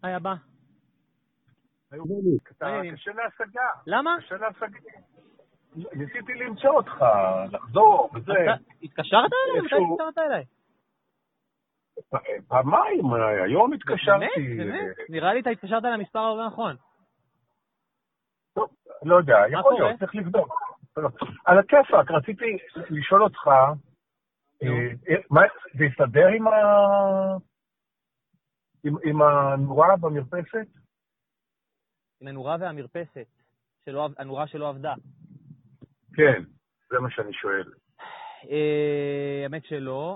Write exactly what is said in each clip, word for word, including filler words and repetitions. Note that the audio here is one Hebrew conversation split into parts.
היי, הבא. קשה להשגה. למה? קשה להשגה. ניסיתי למצוא אותך, לחזור, וזה. התקשרת אליי? מתי התקשרת אליי? פעמיים, היום התקשרתי. באמת? באמת? נראה לי אתה התקשרת על המספר הלא נכון. טוב, לא יודע, יכול להיות, צריך לבדוק. על הכיפק, רציתי לשאול אותך, זה יסתדר עם הנורה במרפסת? עם הנורה והמרפסת, הנורה שלא עבדה. כן, זה מה שאני שואל. האמת שלא.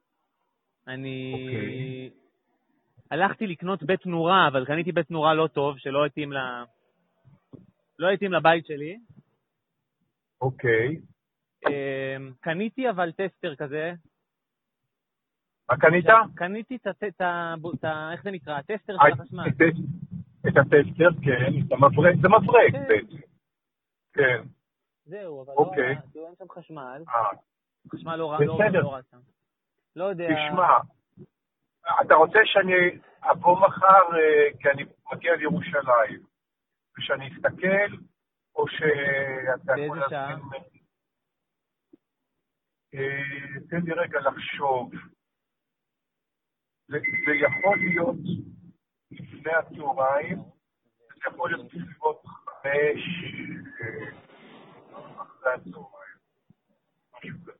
אני הלכתי לקנות בית נורה, אבל קניתי בית נורה לא טוב, שלא התאים ל... לא התאים לבית שלי. אוקיי. קניתי אבל טסטר כזה. מה קנית? קניתי את ה... איך זה נקרא? הטסטר של החשמל. את הטסטר, כן. זה מברק בעצם. כן. זהו, אבל לא אין שם חשמל. אה. חשמל לא רע שם. לא יודע. תשמע, אתה רוצה שאני אבוא מחר, כי אני מגיע לירושלים, ושאני אסתכל, או שאתה יכול להזמין... תן לי רגע לחשוב. זה יכול להיות לפני הצהריים, זה יכול להיות בסביבות חמש, אחרי הצהריים. משהו כזה.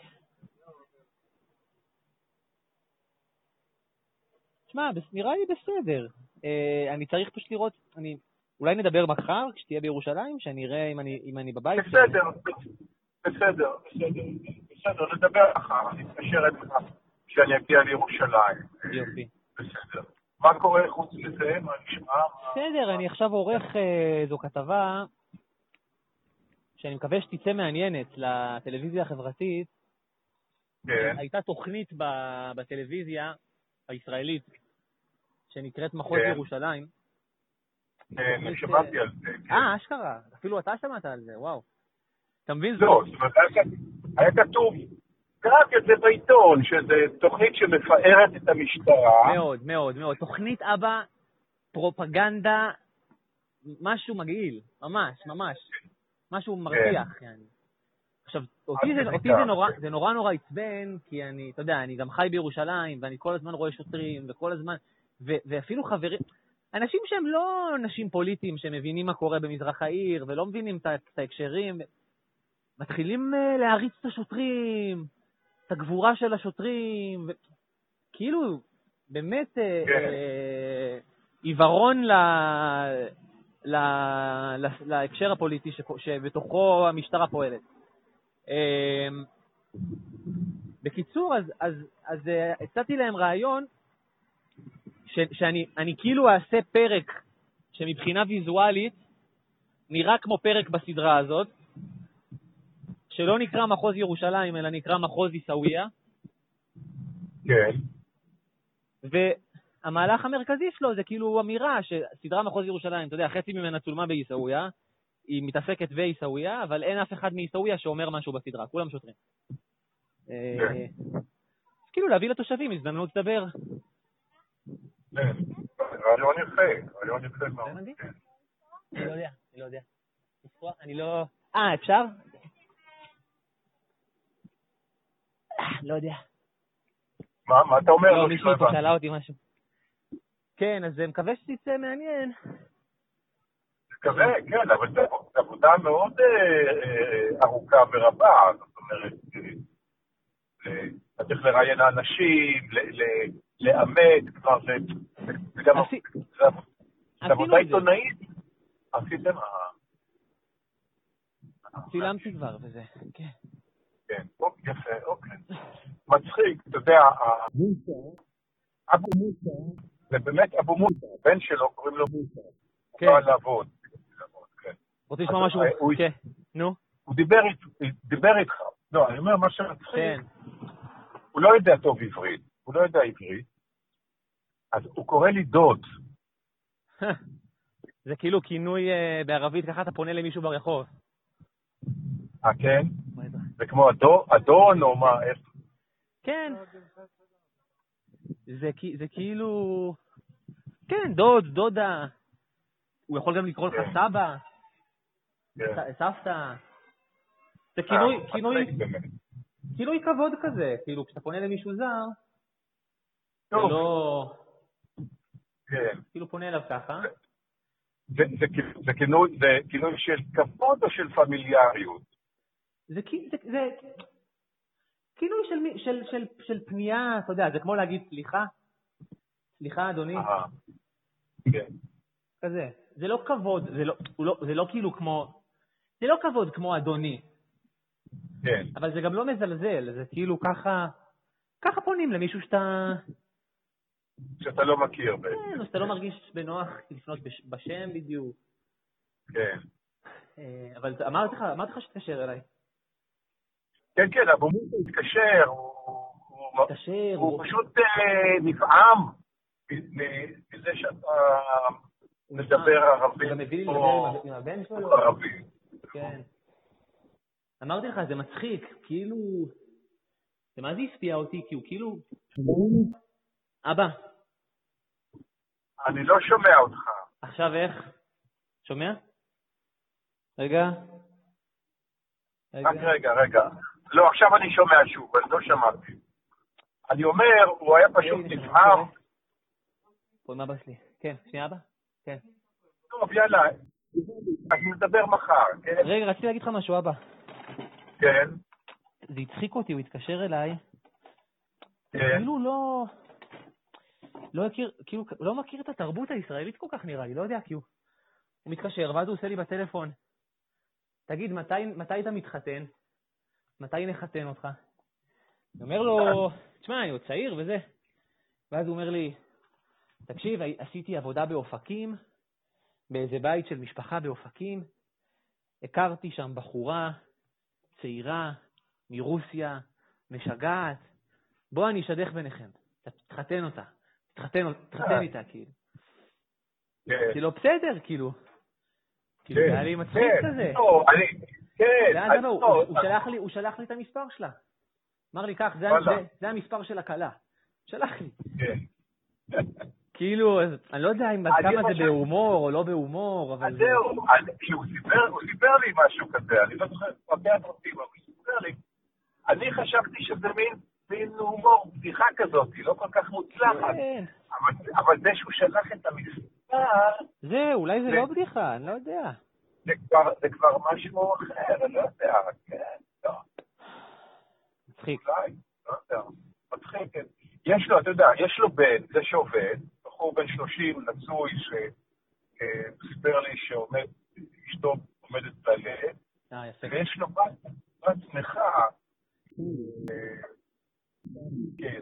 שמע, נראה לי בסדר. אני צריך פשוט לראות, אני... אולי נדבר מחר כשתהיה בירושלים, שאני אראה אם אני, אם אני בבית. בסדר, בסדר, בסדר, בסדר, נדבר מחר, אני אתקשר את לך כשאני אגיע לירושלים. יופי. בסדר. מה קורה חוץ לזה? מה נשמע? בסדר, אני עכשיו עורך זו כתבה שאני מקווה שתצא מעניינת לטלוויזיה החברתית. כן. הייתה תוכנית בטלוויזיה הישראלית שנקראת מחוז ירושלים. כן, אני שמעתי על זה. אה, אשכרה. אפילו אתה שמעת על זה, וואו. אתה מבין? לא, זאת אומרת, היה כתוב, קראתי את זה בעיתון, שזה תוכנית שמפארת את המשטרה. מאוד, מאוד, מאוד. תוכנית אבא, פרופגנדה, משהו מגעיל, ממש, ממש. משהו מרתיח, יעני. עכשיו, אותי זה נורא נורא עצבן, כי אני, אתה יודע, אני גם חי בירושלים, ואני כל הזמן רואה שוטרים, וכל הזמן, ואפילו חברים, אנשים שהם לא אנשים פוליטיים, שמבינים מה קורה במזרח העיר, ולא מבינים את ההקשרים, מתחילים להריץ את השוטרים, את הגבורה של השוטרים, כאילו, באמת, עיוורון להקשר הפוליטי שבתוכו המשטרה פועלת. בקיצור, אז הצעתי להם רעיון, שאני אני כאילו אעשה פרק שמבחינה ויזואלית נראה כמו פרק בסדרה הזאת, שלא נקרא מחוז ירושלים, אלא נקרא מחוז עיסאוויה. כן. והמהלך המרכזי שלו זה כאילו אמירה שסדרה מחוז ירושלים, אתה יודע, חצי ממנה צולמה בעיסאוויה, היא מתעסקת בעיסאוויה, אבל אין אף אחד מעיסאוויה שאומר משהו בסדרה, כולם שוטרים. כן. כאילו להביא לתושבים הזדמנות לדבר. כן, רעיון יפה, רעיון יפה מאוד. אני לא יודע, אני לא יודע. אני לא... אה, אפשר? לא יודע. מה, מה אתה אומר? לא, מישהו פה שאלה אותי משהו. כן, אז מקווה שתצא מעניין. מקווה, כן, אבל זו עבודה מאוד ארוכה ורבה, זאת אומרת, אתה צריך לראיין האנשים, לאמת, כבר זה, זה גם עבודה עיתונאית. עשיתם? צילמתי כבר וזה, כן. כן, אוקיי, יפה, אוקיי. מצחיק, אתה יודע, אבו מוסא, זה באמת אבו מוסא, הבן שלו קוראים לו מוסא. הוא בא לעבוד. רוצה לשמוע משהו? כן, נו. הוא דיבר איתך. לא, אני אומר מה שמצחיק. הוא לא יודע טוב עברית, הוא לא יודע עברית, אז הוא קורא לי דוד. זה כאילו כינוי בערבית, ככה אתה פונה למישהו ברחוב. אה, כן? זה כמו אדון או מה? כן. זה כאילו... כן, דוד, דודה. הוא יכול גם לקרוא לך סבא, סבתא. זה כינוי כבוד כזה, כאילו כשאתה פונה למישהו זר, זה לא... כאילו פונה אליו ככה. זה כינוי של כבוד או של פמיליאריות? זה כינוי של פנייה, אתה יודע, זה כמו להגיד סליחה. סליחה, אדוני. כן. כזה. זה לא כבוד, זה לא כאילו כמו... זה לא כבוד כמו אדוני. כן. אבל זה גם לא מזלזל, זה כאילו ככה... ככה פונים למישהו שאתה... שאתה לא מכיר. כן, או שאתה לא מרגיש בנוח לפנות בשם בדיוק. כן. אבל אמרתי לך, אמרתי לך שתקשר אליי. כן, כן, אבל הוא מתקשר, הוא פשוט נפעם מזה שאתה מדבר ערבי. הוא מביא לי לדבר עם הבן שלו. ערבי. כן. אמרתי לך, זה מצחיק, כאילו... זה מה זה הספיע אותי, כי הוא כאילו... אבא. אני לא שומע אותך. עכשיו איך? שומע? רגע. רק רגע, רגע. לא, עכשיו אני שומע שוב, אני לא שמעתי. אני אומר, הוא היה פשוט נפעם. פה עם אבא שלי. כן, שנייה אבא? כן. טוב, יאללה. אז נדבר מחר, כן? רגע, רציתי להגיד לך משהו, אבא. כן. זה הצחיק אותי, הוא התקשר אליי. כן. כאילו לא... לא הכיר, כאילו, לא מכיר את התרבות הישראלית כל כך נראה לי, לא יודע, כי הוא... הוא מתקשר, ואז הוא עושה לי בטלפון. תגיד, מתי, מתי אתה מתחתן? מתי נחתן אותך? אני אומר לו, תשמע, אני עוד צעיר וזה. ואז הוא אומר לי, תקשיב, עשיתי עבודה באופקים, באיזה בית של משפחה באופקים. הכרתי שם בחורה, צעירה, מרוסיה, משגעת. בוא אני אשדך ביניכם. תתחתן אותה. תתחתן, תתחתן איתה, כאילו. כאילו, בסדר, כאילו. כאילו, זה היה לי מצחיק כזה. כן. הוא שלח לי את המספר שלה. אמר לי, כך, זה המספר של הקלה. שלח לי. כאילו, אני לא יודע כמה זה בהומור או לא בהומור, אבל... אז זהו, הוא סיפר לי משהו כזה, אני לא זוכר, פרטי הפרטים, אבל הוא סיפר לי. אני חשבתי שזה מין הומור, בדיחה כזאת, היא לא כל כך מוצלחת. אבל זה שהוא שלח את המספר... זה, אולי זה לא בדיחה, אני לא יודע. זה כבר משהו אחר, אני לא יודע, כן, לא. מצחיק. אולי, לא יודע, מצחיק, כן. יש לו, אתה יודע, יש לו בן, זה שעובד, בחור בן שלושים, נצוי, שסיפר לי שעומד, אשתו עומדת ללדת, ויש לו בת שמחה, כן,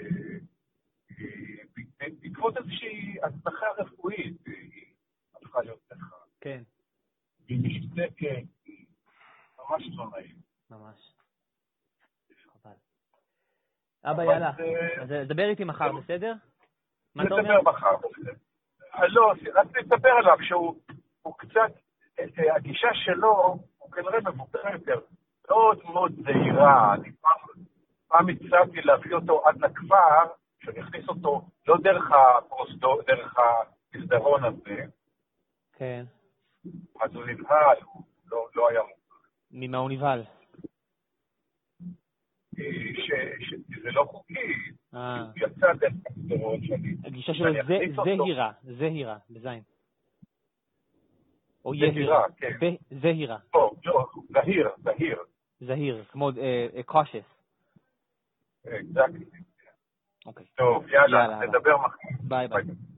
שבעקבות איזושהי הצלחה רפואית, היא הפכה להיות שמחה. כן. היא משתקת, ממש לא נעים. ממש. חבל. אבא, יאללה, אז דבר איתי מחר, בסדר? מה אתה אומר? נדבר מחר, בסדר. לא, רק נדבר עליו שהוא קצת, הגישה שלו, הוא כנראה מבוקר יותר, מאוד מאוד זהירה. אני פעם הצעתי להביא אותו עד לכפר, שאני אכניס אותו לא דרך הפרוסדור, דרך המסדרון הזה. כן. אז הוא נבהל, הוא לא היה מוכר. ממה הוא נבהל? שזה לא חוקי, הוא יצא דרך המסדרון שלי. הגישה שלו זהירה, זהירה, בזין. או זהירה, כן. זהירה. לא, לא, זהיר, זהיר. זהיר, כמו cautious. exactly. אוקיי. טוב, יאללה, נדבר מחר. ביי ביי.